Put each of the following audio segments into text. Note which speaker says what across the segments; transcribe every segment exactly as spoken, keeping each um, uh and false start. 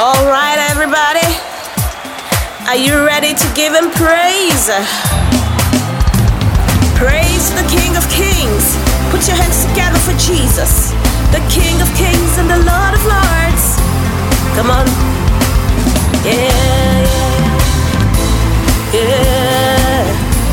Speaker 1: All right, everybody, are you ready to give him praise? Praise the King of Kings. Put your hands together for Jesus, the King of Kings and the Lord of Lords. Come on. Yeah, yeah, yeah.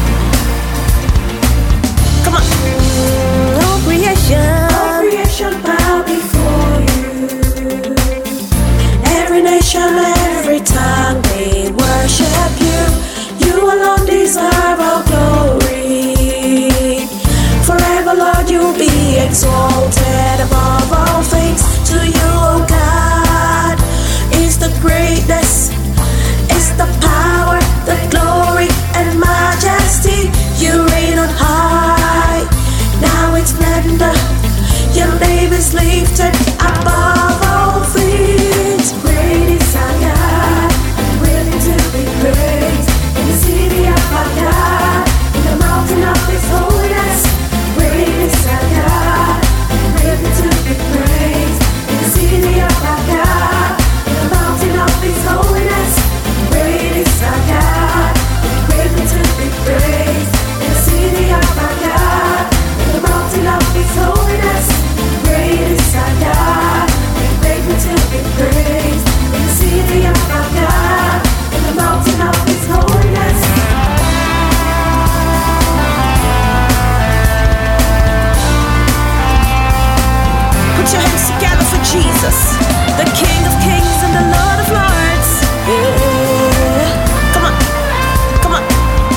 Speaker 1: Come on. Oh, creation.
Speaker 2: All creation bow before you. Every nation, every tongue, they worship you. You alone deserve all glory. Forever, Lord, you'll be exalted above all things. To you, O God, is the greatness, is the power, the glory and majesty. You reign on high, now it's splendor. Your name is lifted above all things. Great is our God, worthy to be praised. In the city of our God, in the mountain of His holiness. Great is our God, worthy to be praised. In the city of our God, in the mountain of His holiness. Great is our God, worthy to be praised. In the city of our God, in the mountain of His holiness. Great is our God, worthy to be praised. In the city of our God, in the mountain of His holiness.
Speaker 1: Put your hands together for Jesus, the King of Kings and the Lord of Lords. Yeah. Come on, come on.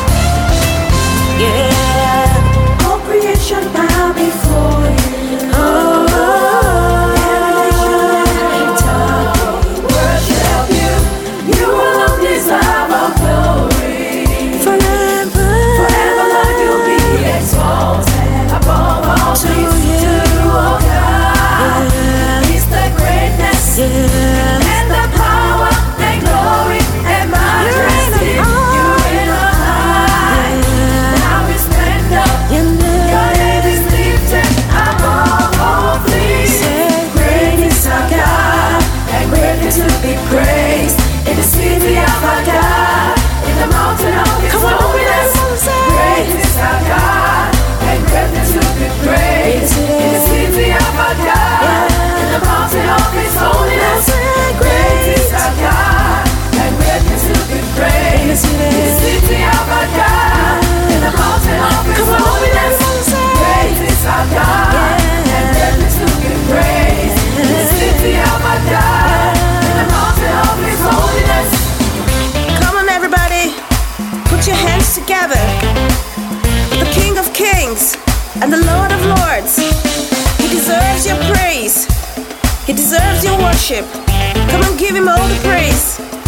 Speaker 1: Yeah.
Speaker 2: All creation bow before you.
Speaker 1: Oh,
Speaker 2: Every nation, every tongue, worship you. You alone deserve all glory.
Speaker 1: forever,
Speaker 2: Forever, Lord, you'll be exalted above all
Speaker 1: to
Speaker 2: things.
Speaker 1: you.
Speaker 2: To you, O God, is the greatness
Speaker 1: Yeah.
Speaker 2: and the power and glory and majesty. You reign on high. Now is splendor.
Speaker 1: Your name.
Speaker 2: Your name is lifted above all things. Great is our God, and greatly to be praised. In the city of our God, in the mountain of His
Speaker 1: Come on,
Speaker 2: holiness.
Speaker 1: say.
Speaker 2: Great is our God, and greatly to be praised. In the city of our God, in the mountain of His holiness. Great is our God, and greatly to be praised. In the city of our God, in the mountain of His holiness. Great is our God, and greatly to be praised. In the city of our God, in the mountain of His holiness.
Speaker 1: Come on, everybody, put your hands together. The King of Kings and the Lord of Lords. He deserves your praise. He deserves your worship. Come on, give him all the praise.